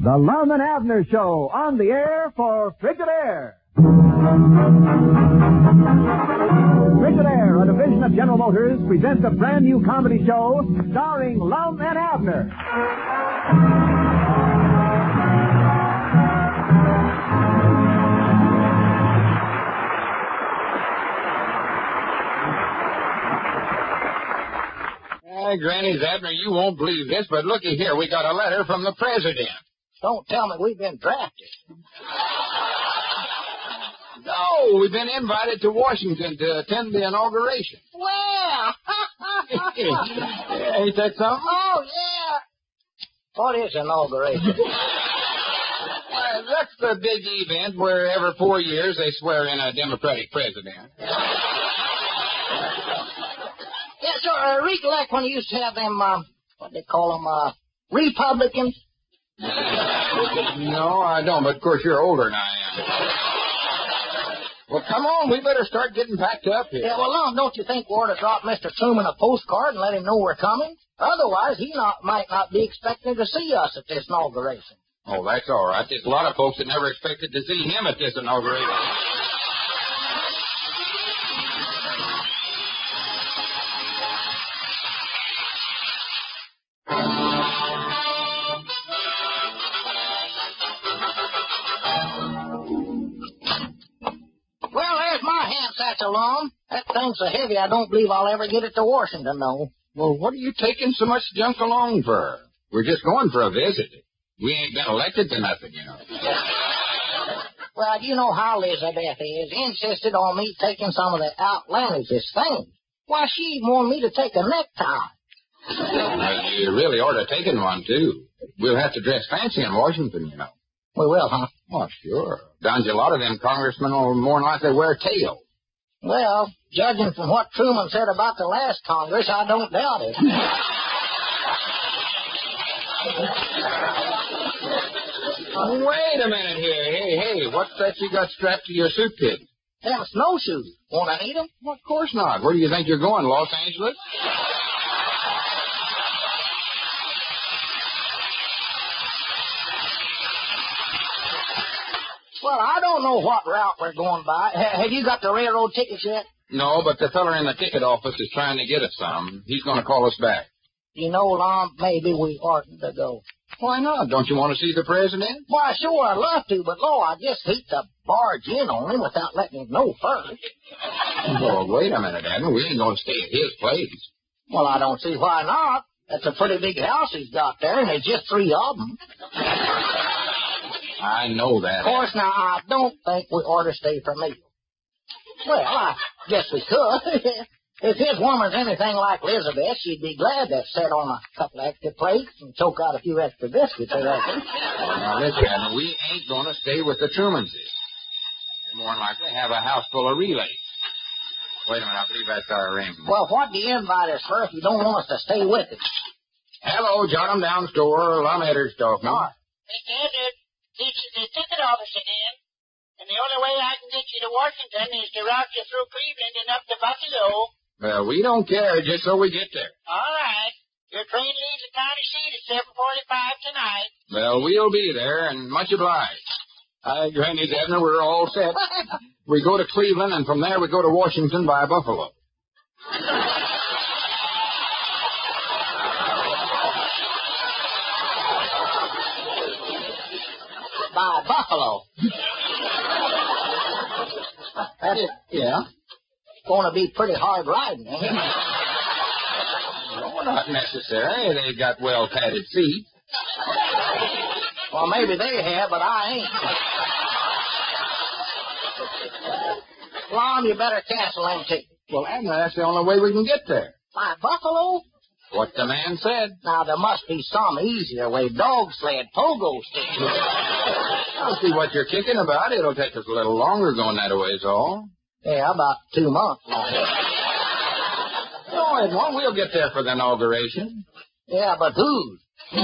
The Lum and Abner Show, on the air for Frigidaire. Frigidaire, a division of General Motors, presents a brand new comedy show starring Lum and Abner. Granny Abner, you won't believe this, but looky here. We got a letter from the president. Don't tell me we've been drafted. No, we've been invited to Washington to attend the inauguration. Well, Ain't that something? Oh, yeah. What is inauguration? Well, that's the big event where every 4 years they swear in a Democratic president. Yeah, so recollect when you used to have them, what they call them, Republicans? No, I don't, but of course you're older than I am. Well, come on, we better start getting packed up here. Yeah, well, Lon, don't you think we ought to drop Mr. Truman a postcard and let him know we're coming? Otherwise, he might not be expecting to see us at this inauguration. Oh, that's all right. There's a lot of folks that never expected to see him at this inauguration. Along. That thing's so heavy I don't believe I'll ever get it to Washington, though. Well, what are you taking so much junk along for? We're just going for a visit. We ain't been elected to nothing, you know. Well, you know how Elizabeth is. Insisted on me taking some of the outlandishest things. Why, she even wanted me to take a necktie. Well, you really ought to have taken one, too. We'll have to dress fancy in Washington, you know. We will, huh? Oh, sure. Down to a lot of them congressmen will more than likely wear tails. Well, judging from what Truman said about the last Congress, I don't doubt it. Wait a minute here. Hey, what's that you got strapped to your suitcase? Them snowshoes. Won't I need them? Well, of course not. Where do you think you're going, Los Angeles? Well, I don't know what route we're going by. Have you got the railroad tickets yet? No, but the feller in the ticket office is trying to get us some. He's going to call us back. You know, Lon, maybe we oughtn't to go. Why not? Don't you want to see the president? Why, sure, I'd love to, but, I just hate to barge in on him without letting him know first. Well, wait a minute, Abner. We ain't going to stay at his place. Well, I don't see why not. That's a pretty big house he's got there, and there's just 3 of them. I know that. Of course, now, I don't think we ought to stay for meals. Well, I guess we could. If his woman's anything like Elizabeth, she'd be glad to sit on a couple of extra plates and choke out a few extra biscuits, I reckon. Now, listen, we ain't going to stay with the Trumanses. They're more than likely have a house full of relays. Wait a minute, I believe that's our ring. Well, what do you invite us for if you don't want us to stay with it? Hello, Jot 'em Down store. Lum Edder's talking. Mr. Eddard. This is the ticket office again, and the only way I can get you to Washington is to route you through Cleveland and up to Buffalo. Well, we don't care, just so we get there. All right. Your train leaves the county seat at 7:45 tonight. Well, we'll be there, and much obliged. Granny Abner, we're all set. We go to Cleveland, and from there we go to Washington by Buffalo. By Buffalo. That's it. Yeah? Going to be pretty hard riding, ain't it? No, not necessary. They got well-padded seats. Well, maybe they have, but I ain't. Lon, you better cancel them tickets. Well, Abner, that's the only way we can get there. By Buffalo? What the man said. Now, there must be some easier way. Dog sled, pogo stick. I'll see what you're kicking about. It'll take us a little longer going that way is all. Yeah, about 2 months. No, it won't. We'll get there for the inauguration. Yeah, but whose?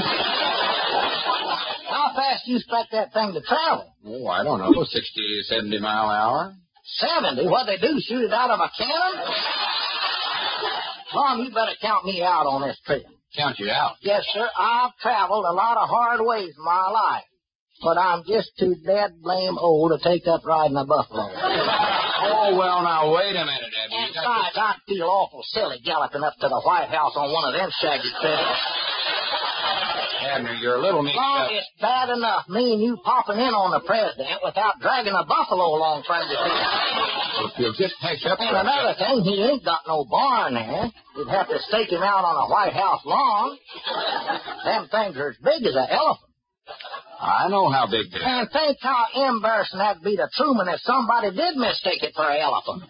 How fast do you expect that thing to travel? Oh, I don't know, 60, 70 mile an hour. 70? What they do, shoot it out of a cannon? Mom, you better count me out on this trip. count you out. Yes, sir. I've traveled a lot of hard ways in my life, but I'm just too dead blame old to take up riding a buffalo. Oh, well, now, wait a minute, Abner. And besides, I feel awful silly galloping up to the White House on one of them shaggy critters. Abner, you're a little mixed Well, up. it's bad enough me and you popping in on the president without dragging a buffalo along from the field. If you'll just patch up And for a another second. thing, he ain't got no barn there. You'd have to stake him out on a White House lawn. Them things are as big as an elephant. I know how big they are. And think how embarrassing that'd be to Truman if somebody did mistake it for an elephant.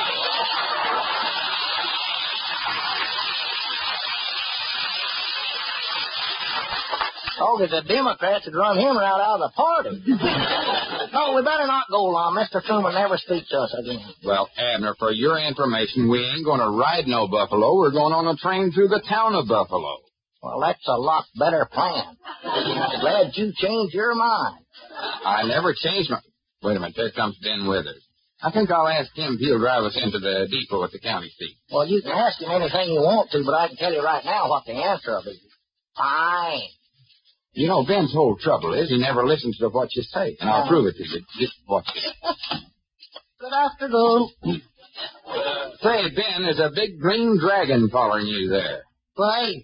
Oh, the Democrats would run him right out of the party. No, we better not go long. Mr. Truman never speaks to us again. Well, Abner, for your information, we ain't going to ride no buffalo. We're going on a train through the town of Buffalo. Well, that's a lot better plan. I'm glad you changed your mind. I never changed my... Wait a minute, there comes Ben Withers. I think I'll ask him if he'll drive us into the depot at the county seat. Well, you can ask him anything you want to, but I can tell you right now what the answer will be. Fine. You know, Ben's whole trouble is he never listens to what you say, and I'll prove it to you. Just watch it. Good afternoon. Say, Ben, there's a big green dragon following you there. Right.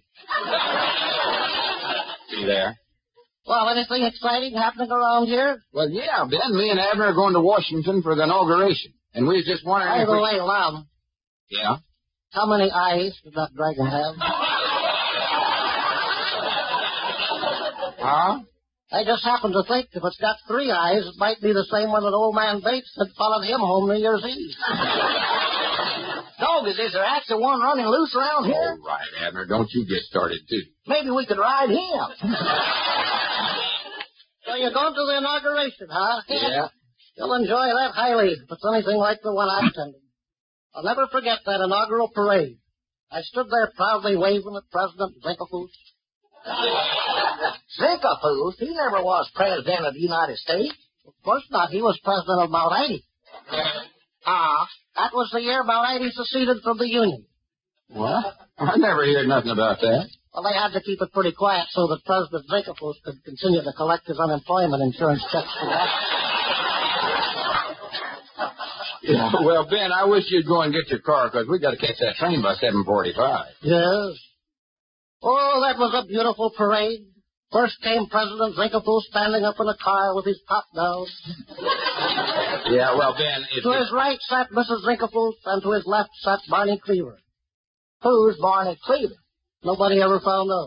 See there? Well, anything exciting happening around here? Well, yeah, Ben, me and Abner are going to Washington for the inauguration, and we was just wondering By if the we... way, Lum, Yeah? how many eyes did that dragon have? Huh? I just happened to think if it's got 3 eyes, it might be the same one that old man Bates had followed him home New Year's Eve. Dog, is there actually one running loose around here? All right, Abner, don't you get started, too. Maybe we could ride him. So you're going to the inauguration, huh? Yeah. You'll enjoy that highly if it's anything like the one I attended. I'll never forget that inaugural parade. I stood there proudly waving at President Zinkefoos. Zinkefoos? He never was president of the United States. Of course not. He was president of Mount 80. That was the year Mount 80 seceded from the Union. What? I never heard nothing about that. Well, they had to keep it pretty quiet so that President Zinkefoos could continue to collect his unemployment insurance checks for that. Yeah. Well, Ben, I wish you'd go and get your car, because we got to catch that train by 7:45. Yes. Oh, that was a beautiful parade. First came President Zinkefoos standing up in a car with his top down. Yeah, well, Ben, To his right sat Mrs. Zinkefoos, and to his left sat Barney Cleaver. Who's Barney Cleaver? Nobody ever found out.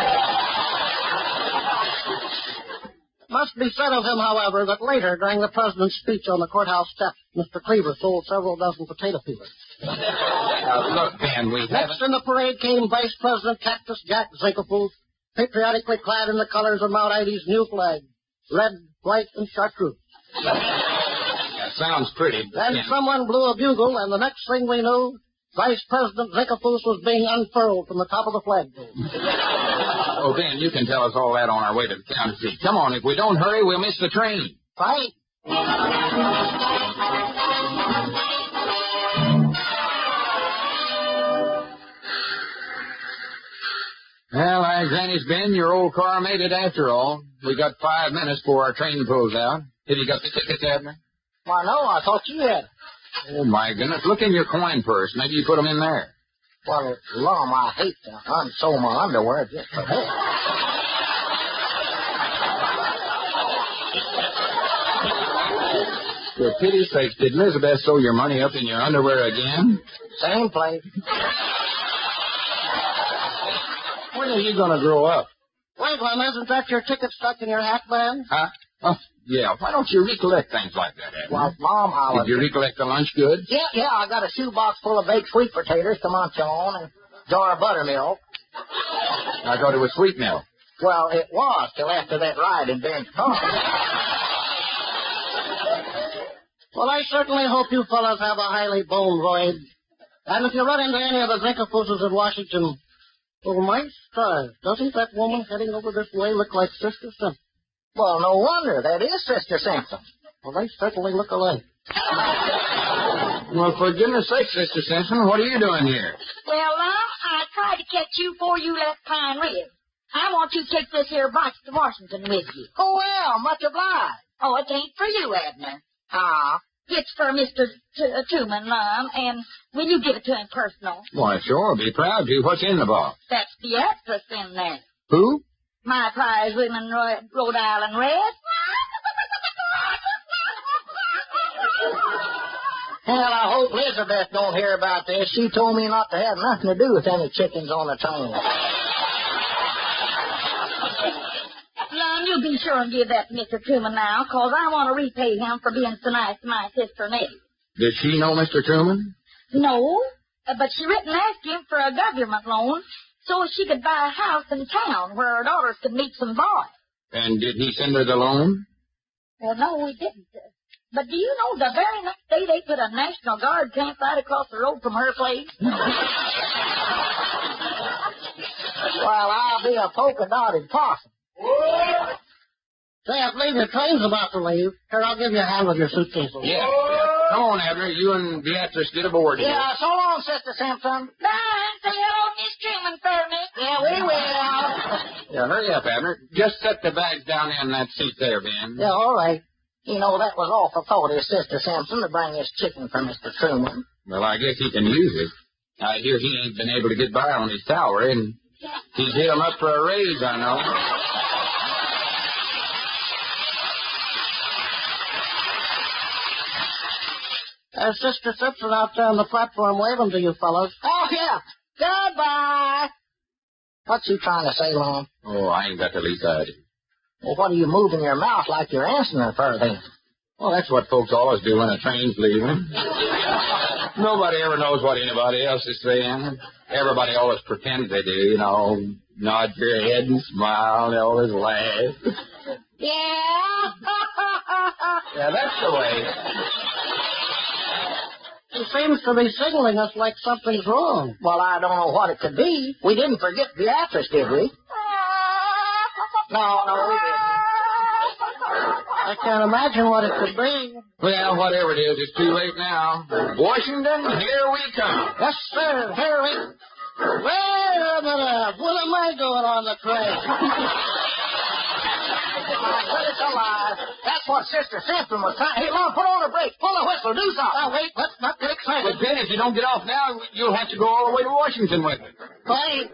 Must be said of him, however, that later, during the president's speech on the courthouse steps, Mr. Cleaver sold several dozen potato peelers. look, Ben, we haven't... Next in the parade came Vice President Cactus Jack Zinkefoos, patriotically clad in the colors of Mount 80's new flag, red, white, and chartreuse. That sounds pretty. Then Ben. someone blew a bugle, and the next thing we knew, Vice President Zinkefoos was being unfurled from the top of the flagpole. Oh, Ben, you can tell us all that on our way to the county seat. Come on, if we don't hurry, we'll miss the train. Right? Well, Granny's Ben, your old car made it after all. We got 5 minutes before our train pulls out. Have you got the tickets, Abner? Why, no, I thought you had. Oh, my goodness. Look in your coin purse. Maybe you put them in there. Well, Lum, I hate to unsew my underwear just for that. For pity's sake, did Elizabeth sew your money up in your underwear again? Same place. When are you going to grow up? Wait, Lum, isn't that your ticket stuck in your hat band? Huh? Oh, yeah. Why don't you recollect things like that, Abner? Well, Mom, I was... Did you recollect the lunch goods? Yeah, I got a shoebox full of baked sweet potatoes to munch on and a jar of buttermilk. I thought it was sweet milk. Well, it was till after that ride in Ben's car. Well, I certainly hope you fellas have a highly boned voyage. And if you run into any of the Zinkefooses in Washington, oh, my stars, doesn't that woman heading over this way look like Sister Simpson? Well, no wonder. That is Sister Simpson. Well, they certainly look alike. Well, for goodness sake, Sister Simpson, what are you doing here? Well, I tried tried to catch you before you left Pine Ridge. I want you to take this here box to Washington with you. Oh, well, much obliged. Oh, it ain't for you, Abner. Ah. It's for Mr. Truman, Mom, and will you give it to him personal? Why, sure, be proud to. What's in the box? That's the actress in there. Who? My prize women, Rhode Island Red. Well, I hope Elizabeth don't hear about this. She told me not to have nothing to do with any chickens on the train. Lon, you be sure and give that to Mr. Truman now, 'cause I want to repay him for being so nice to my sister Nettie. Did she know Mr. Truman? No, but she written and asked him for a government loan so she could buy a house in town where her daughters could meet some boys. And did he send her the loan? Well, no, we didn't. But do you know the very next day they put a National Guard camp right across the road from her place? Well, I'll be a polka-dotted possum. Say, I believe your train's about to leave. Here, I'll give you a hand with your suitcases. Yeah. Come on, Abner. You and Beatrice get aboard here. Yeah, so long, Sister Simpson. Bye. Say hello to Miss Truman for me. Yeah, we will. Yeah, hurry up, Abner. Just set the bags down in that seat there, Ben. Yeah, all right. You know, that was awful thoughty of Sister Simpson to bring this chicken for Mr. Truman. Well, I guess he can use it. I hear he ain't been able to get by on his salary, and he's hit him up for a raise, I know. There's Sister Simpson out there on the platform waving to you fellows. Oh, yeah. Goodbye. What's he trying to say, Lon? Oh, I ain't got the least idea. Well, what are you moving your mouth like you're answering her for, then? Well, that's what folks always do when a train's leaving. Nobody ever knows what anybody else is saying. Everybody always pretends they do, you know. Nod your head and smile, and they always laugh. Yeah? Yeah, that's the way. He seems to be signaling us like something's wrong. Well, I don't know what it could be. We didn't forget Beatrice, did we? No, we didn't. I can't imagine what it could be. Well, whatever it is, it's too late now. Washington, here we come. Yes, sir. Here we... Wait a minute. What am I doing on the train? But it's alive. That's what Sister Simpson was trying. Hey, Lon, put on a brake. Pull a whistle. Do something. Now, wait. Let's not get excited. But then, if you don't get off now, you'll have to go all the way to Washington with it. Wait.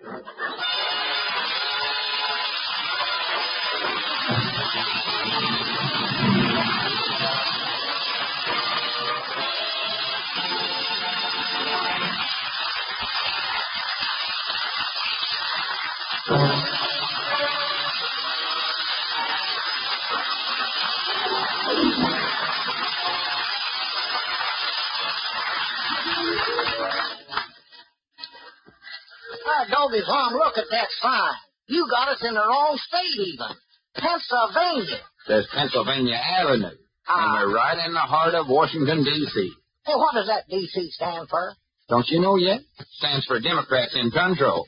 Doby's Mom, look at that sign. You got us in the wrong state, even. Pennsylvania. Says Pennsylvania Avenue. And we're right in the heart of Washington, D.C. Hey, what does that D.C. stand for? Don't you know yet? Stands for Democrats in Control.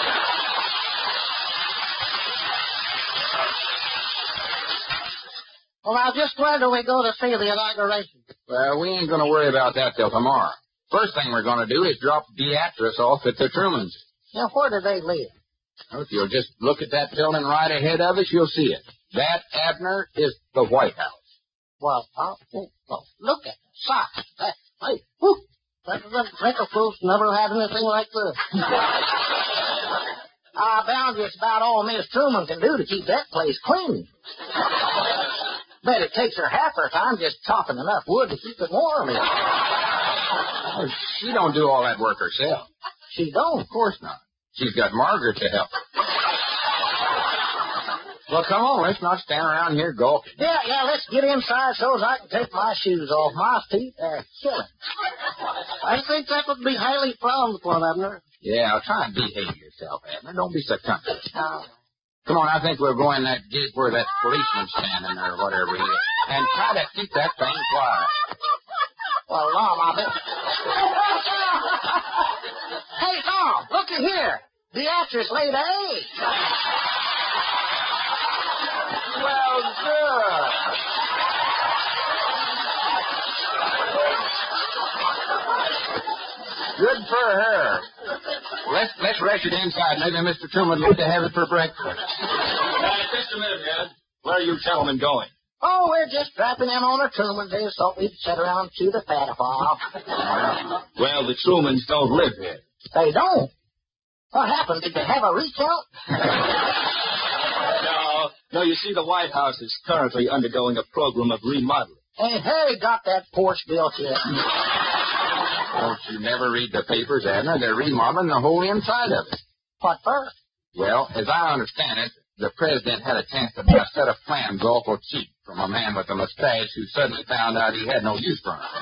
Well, now, just where do we go to see the inauguration? Well, we ain't going to worry about that till tomorrow. First thing we're going to do is drop Beatrice off at the Trumans. Now, where do they live? Well, if you'll just look at that building right ahead of us, you'll see it. That, Abner, is the White House. Well, look at the sign. Hey, whew. Wrinkle Proof's never had anything like this. I bound you it's about all Miss Truman can do to keep that place clean. Bet it takes her half her time just chopping enough wood to keep it warm. Oh, she don't do all that work herself. She don't? Of course not. She's got Margaret to help her. Well, come on, let's not stand around here gawking. Yeah, let's get inside so as I can take my shoes off. My feet are killing. I think that would be highly frowned upon, Abner. Yeah, try and behave yourself, Abner. Don't be so comfortable. Come on, I think we'll go in that gate where that policeman's standing or whatever he is. And try to keep that thing quiet. Well, Tom, I bet. Hey, Tom, looky here. Beatrice laid an egg. Well, good. Good for her. Let's rush it inside. Maybe Mr. Truman would like to have it for breakfast. Just a minute, Ed. Where are you gentlemen going? Oh, we're just dropping in on the Trumans. They thought we'd sit around and chew the fat a while. Well, the Trumans don't live here. They don't. What happened? Did they have a recount? No, you see, the White House is currently undergoing a program of remodeling. Ain't Harry got that porch built yet? Don't you never read the papers, Abner? They're remodeling the whole inside of it. What for? Well, as I understand it, the president had a chance to buy a set of plans awful cheap from a man with a mustache who suddenly found out he had no use for them.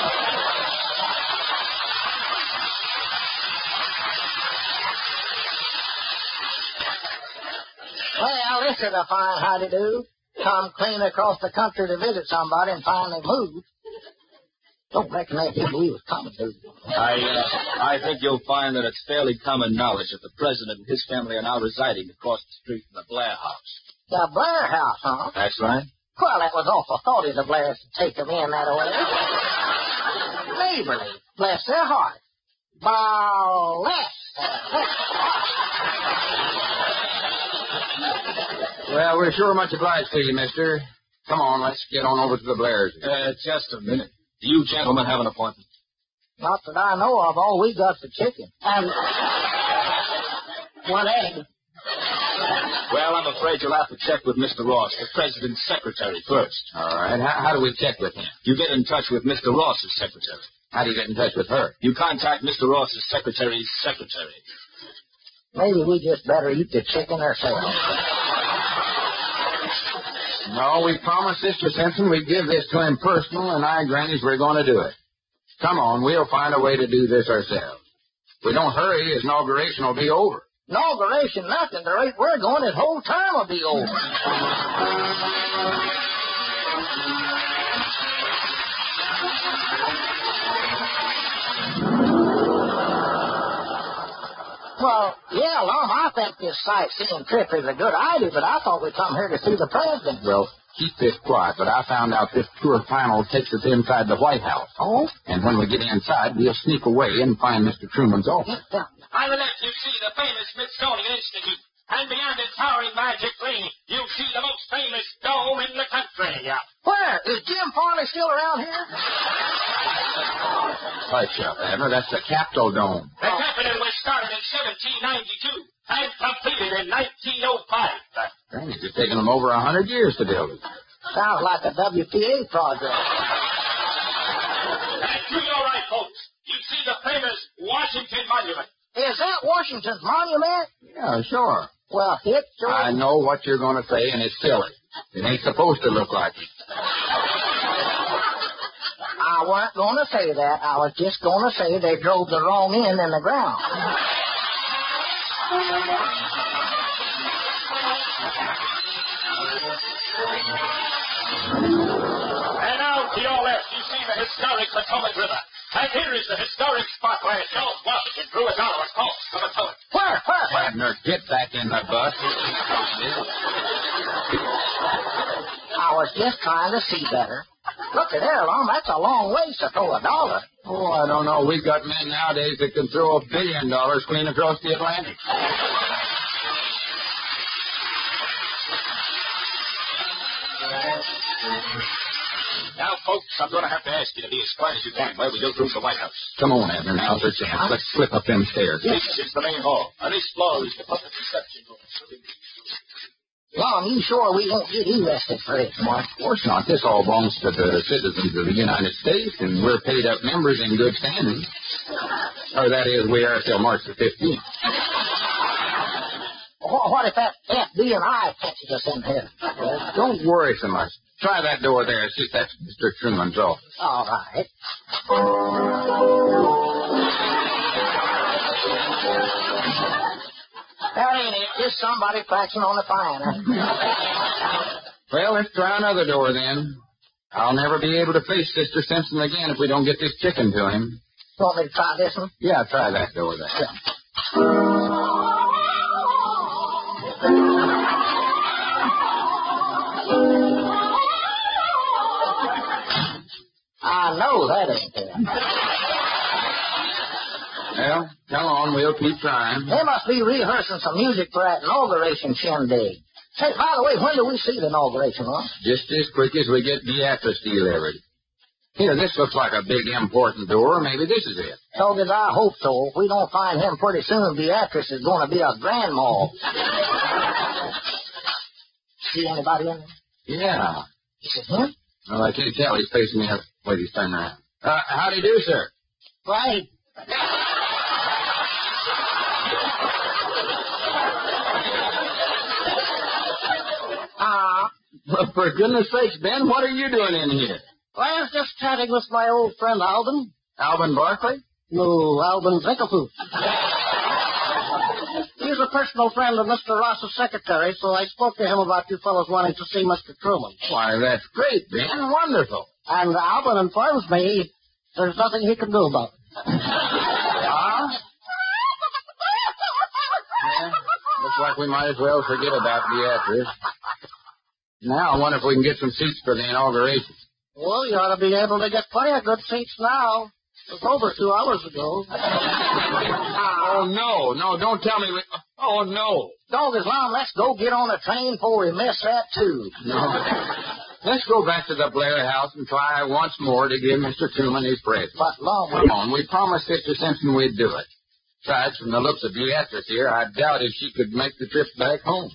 Well, this is a fine howdy-do. Come clean across the country to visit somebody and finally move. Don't reckon that people he was coming to. I think you'll find that it's fairly common knowledge that the president and his family are now residing across the street from the Blair House. The Blair House, huh? That's right. Well, that was awful thoughty of the Blairs to take them in that way. Neighborly. Bless their heart. Bless. Well, we're sure much obliged to you, mister. Come on, let's get on over to the Blairs. Just a minute. Do you gentlemen have an appointment? Not that I know of. All we got's the chicken. And one egg. Well, I'm afraid you'll have to check with Mr. Ross, the president's secretary, first. All right. How do we check with him? You get in touch with Mr. Ross's secretary. How do you get in touch with her? You contact Mr. Ross's secretary's secretary. Maybe we just better eat the chicken ourselves. No, we promised Sister Simpson we'd give this to him personal, and I and Granny's we're going to do it. Come on, we'll find a way to do this ourselves. If we don't hurry, his inauguration will be over. Inauguration, nothing. The rate we're going, his whole term will be over. Well, yeah, Lum, I think this sightseeing trip is a good idea, but I thought we'd come here to see the president. Well, keep this quiet, but I found out this tour final takes us inside the White House. Oh? And when we get inside, we'll sneak away and find Mr. Truman's office. I will let you see the famous Smithsonian Institute. And beyond its towering magic ring, you'll see the most famous dome in the country. Where? Is Jim Farley still around here? Hush up, Abner. That's the Capitol Dome. The Capitol was started in 1792 and completed in 1905. Granny's it's taken them over 100 years to build it. Sounds like a WPA project. And to your right, folks, you see the famous Washington Monument. Is that Washington's monument? Yeah, sure. Well, it's sure. I know what you're going to say, and it's silly. It ain't supposed to look like it. I weren't going to say that. I was just going to say they drove the wrong end in the ground. And now to your left, you see the historic Potomac River. And here is the historic spot where George Washington drew $1 across the Potomac. Where? Abner, get back in the bus. I was just trying to see better. Look at there, Lum. That's a long ways to throw $1. Oh, I don't know. We've got men nowadays that can throw $1 billion clean across the Atlantic. Now, folks, I'm going to have to ask you to be as quiet as you can while we go through the White House. Come on, Abner. Now's our chance. Let's slip up them stairs. This is the main hall. On this floor is the public reception room. Lum, you sure we won't get arrested for this, Well, of course not. This all belongs to the citizens of the United States, and we're paid-up members in good standing. Or that is, we are till March the 15th. What if that FBI catches us in here? Don't worry so much. Try that door there. See if that's Mr. Truman's office. All right. That ain't it. Just somebody practicing on the piano. Well, let's try another door then. I'll never be able to face Sister Simpson again if we don't get this chicken to him. Want me to try this one? Yeah, try that door there. I know that ain't it. Well, come on, we'll keep trying. They must be rehearsing some music for that inauguration shindig. Say, by the way, when do we see the inauguration, huh? Just as quick as we get Beatrice delivered. Here, this looks like a big, important door. Maybe this is it. So did I hope so. If we don't find him pretty soon, Beatrice is going to be a grandma. See anybody in there? Yeah. Is it him? Well, I can't tell. He's facing the other way. He's turning around. How do you do, sir? Right. Well, for goodness sakes, Ben, what are you doing in here? Well, I was just chatting with my old friend Alvin. Alvin Barkley? No, Alvin Zinkelfoot. He's a personal friend of Mr. Ross's secretary, so I spoke to him about you fellows wanting to see Mr. Truman. Why, that's great, Ben. Wonderful. And Alvin informs me there's nothing he can do about it. Yeah, looks like we might as well forget about Beatrice. Now, I wonder if we can get some seats for the inauguration. Well, you ought to be able to get plenty of good seats now. It was over 2 hours ago. Oh, no, don't tell me. Oh, no. Dog Islam, let's go get on the train before we miss that, too. No. Let's go back to the Blair house and try once more to give Mr. Truman his present. But, Lord, Come on, we promised Sister Simpson we'd do it. Besides, from the looks of Beatrice here, I doubt if she could make the trip back home.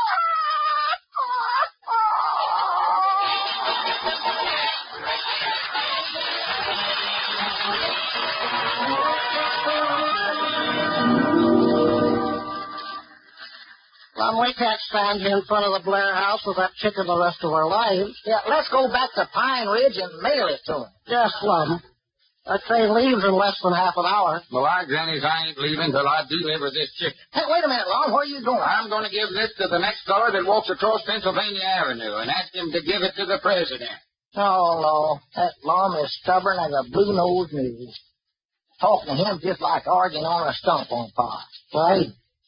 Well, we can't stand here in front of the Blair house with that chicken the rest of our lives. Yeah, let's go back to Pine Ridge and mail it to him. Yes, Lum. That train leaves in less than half an hour. Well, Grannies, I ain't leaving till I deliver this chicken. Hey, wait a minute, Lon. Where are you going? I'm going to give this to the next feller that walks across Pennsylvania Avenue and ask him to give it to the president. Oh, no. That Lum is stubborn as a blue-nosed mule. Talking to him just like arguing on a stump on fire. Right.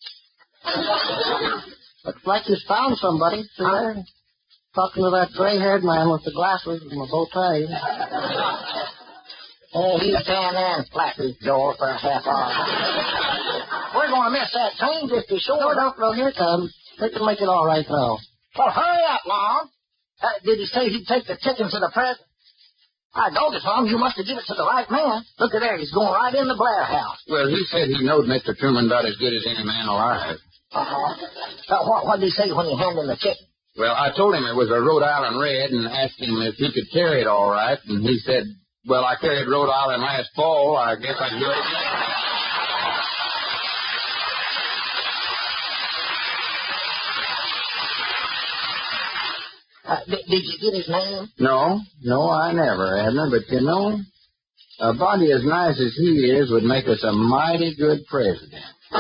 Looks like he's found somebody. See there? Talking to that gray-haired man with the glasses and the bow tie. He's standing there and flap his door for a half hour. We're going to miss that train just to sure. No, here it comes. They can make it all right now. Well, hurry up, Lon. Did he say he'd take the chicken to the president? I know this, Lon. You must have given it to the right man. Look at there. He's going right in the Blair house. Well, he said he knowed Mr. Truman about as good as any man alive. What did he say when he handed him the chicken? Well, I told him it was a Rhode Island Red and asked him if he could carry it all right, and he said, well, I carried Rhode Island last fall. I guess I can do it. Did you get his name? No, I never, Abner. But, you know, a body as nice as he is would make us a mighty good president.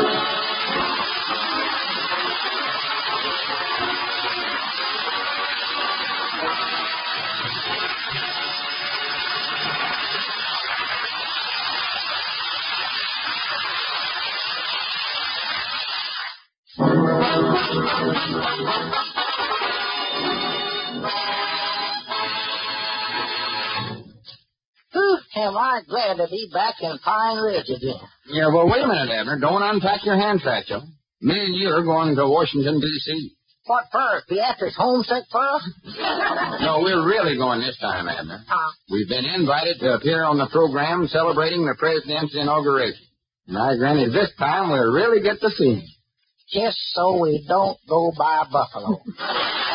Am I glad to be back in Pine Ridge again. Yeah, well, wait a minute, Abner. Don't unpack your hand satchel. Me and you are going to Washington, D.C. What for? Beatrice homesick for us? No, we're really going this time, Abner. We've been invited to appear on the program celebrating the president's inauguration. My granny, this time we'll really get to see him. Just so we don't go by Buffalo.